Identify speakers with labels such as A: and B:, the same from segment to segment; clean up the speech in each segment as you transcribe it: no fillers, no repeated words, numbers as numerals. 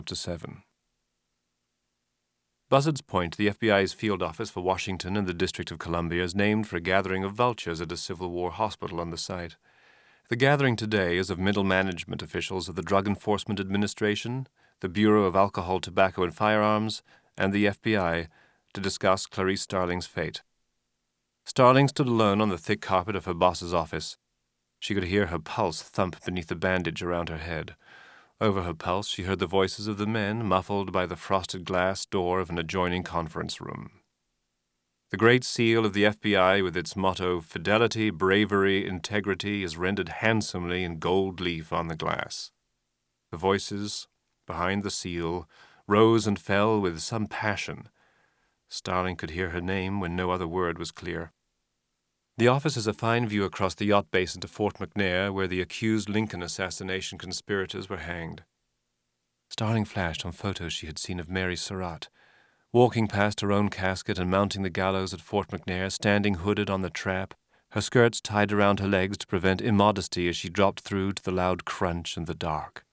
A: to 7. Buzzards Point, the FBI's field office for Washington and the District of Columbia, is named for a gathering of vultures at a Civil War hospital on the site. The gathering today is of middle management officials of the Drug Enforcement Administration, the Bureau of Alcohol, Tobacco, and Firearms, and the FBI to discuss Clarice Starling's fate. Starling stood alone on the thick carpet of her boss's office. She could hear her pulse thump beneath the bandage around her head. Over her pulse, she heard the voices of the men, muffled by the frosted glass door of an adjoining conference room. The great seal of the FBI, with its motto, Fidelity, Bravery, Integrity, is rendered handsomely in gold leaf on the glass. The voices, behind the seal, rose and fell with some passion. Starling could hear her name when no other word was clear. The office has a fine view across the yacht basin to Fort McNair, where the accused Lincoln assassination conspirators were hanged. Starling flashed on photos she had seen of Mary Surratt, walking past her own casket and mounting the gallows at Fort McNair, standing hooded on the trap, her skirts tied around her legs to prevent immodesty as she dropped through to the loud crunch in the dark.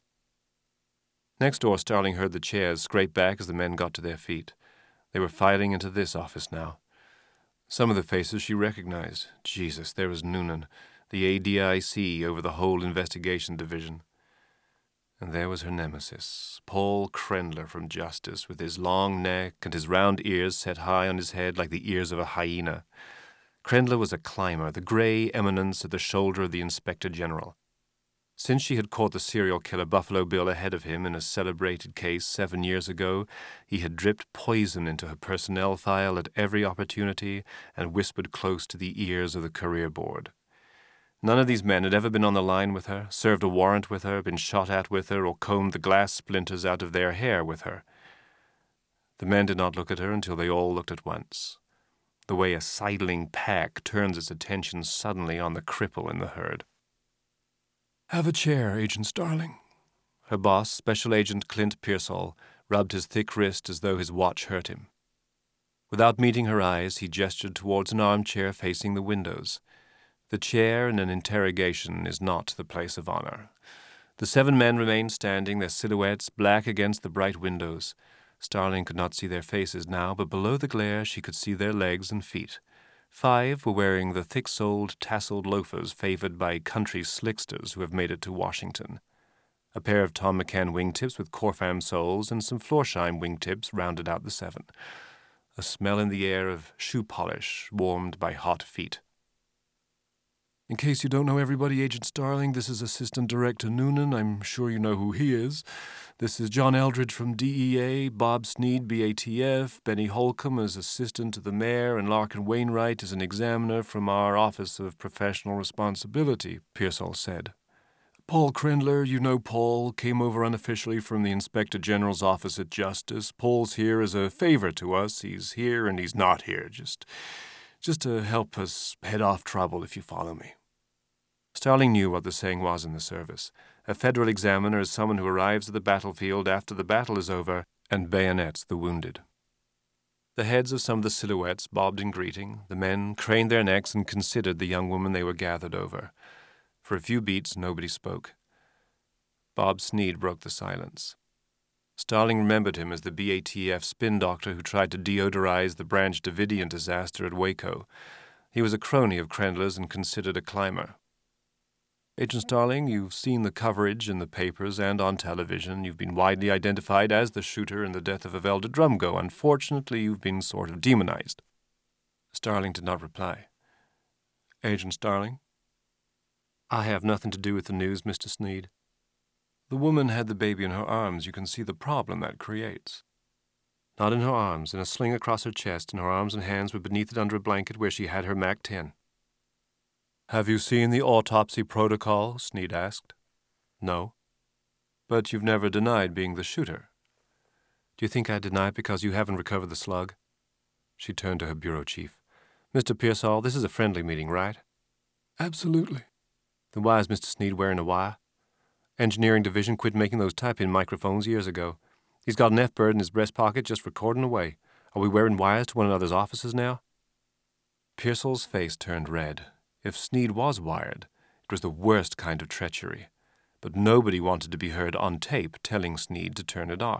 A: Next door, Starling heard the chairs scrape back as the men got to their feet. They were filing into this office now. Some of the faces she recognized. Jesus, there was Noonan, the ADIC over the whole investigation division. And there was her nemesis, Paul Krendler from Justice, with his long neck and his round ears set high on his head like the ears of a hyena. Krendler was a climber, the gray eminence at the shoulder of the Inspector General. Since she had caught the serial killer Buffalo Bill ahead of him in a celebrated case 7 years ago, he had dripped poison into her personnel file at every opportunity and whispered close to the ears of the career board. None of these men had ever been on the line with her, served a warrant with her, been shot at with her, or combed the glass splinters out of their hair with her. The men did not look at her until they all looked at once, the way a sidling pack turns its attention suddenly on the cripple in the herd. "Have a chair, Agent Starling." Her boss, Special Agent Clint Pearsall, rubbed his thick wrist as though his watch hurt him. Without meeting her eyes, he gestured towards an armchair facing the windows. The chair in an interrogation is not the place of honor. The 7 men remained standing, their silhouettes black against the bright windows. Starling could not see their faces now, but below the glare she could see their legs and feet. 5 were wearing the thick-soled, tasseled loafers favored by country slicksters who have made it to Washington. A pair of Tom McCann wingtips with Corfam soles and some Florsheim wingtips rounded out the 7. A smell in the air of shoe polish warmed by hot feet. "In case you don't know everybody, Agent Starling, this is Assistant Director Noonan. I'm sure you know who he is. This is John Eldridge from DEA, Bob Sneed, BATF, Benny Holcomb as Assistant to the Mayor, and Larkin Wainwright as an examiner from our Office of Professional Responsibility," Pearsall said. "Paul Krendler, you know Paul, came over unofficially from the Inspector General's office at Justice. Paul's here as a favor to us. He's here and he's not here, just to help us head off trouble, if you follow me." Starling knew what the saying was in the service. A federal examiner is someone who arrives at the battlefield after the battle is over and bayonets the wounded. The heads of some of the silhouettes bobbed in greeting. The men craned their necks and considered the young woman they were gathered over. For a few beats, nobody spoke. Bob Sneed broke the silence. Starling remembered him as the BATF spin doctor who tried to deodorize the Branch Davidian disaster at Waco. He was a crony of Krendler's and considered a climber. "Agent Starling, you've seen the coverage in the papers and on television. You've been widely identified as the shooter in the death of Evelda Drumgo. Unfortunately, you've been sort of demonized." Starling did not reply. "Agent Starling?" "I have nothing to do with the news, Mr. Sneed." "The woman had the baby in her arms. You can see the problem that creates." "Not in her arms, in a sling across her chest, and her arms and hands were beneath it under a blanket where she had her MAC-10. "Have you seen the autopsy protocol?" Sneed asked. "No." "But you've never denied being the shooter." "Do you think I deny it because you haven't recovered the slug?" She turned to her bureau chief. "Mr. Pearsall, this is a friendly meeting, right?" "Absolutely." "Then why is Mr. Sneed wearing a wire? Engineering Division quit making those type-in microphones years ago. He's got an F-bird in his breast pocket just recording away. Are we wearing wires to one another's offices now?" Pearsall's face turned red. If Sneed was wired, it was the worst kind of treachery. But nobody wanted to be heard on tape telling Sneed to turn it off.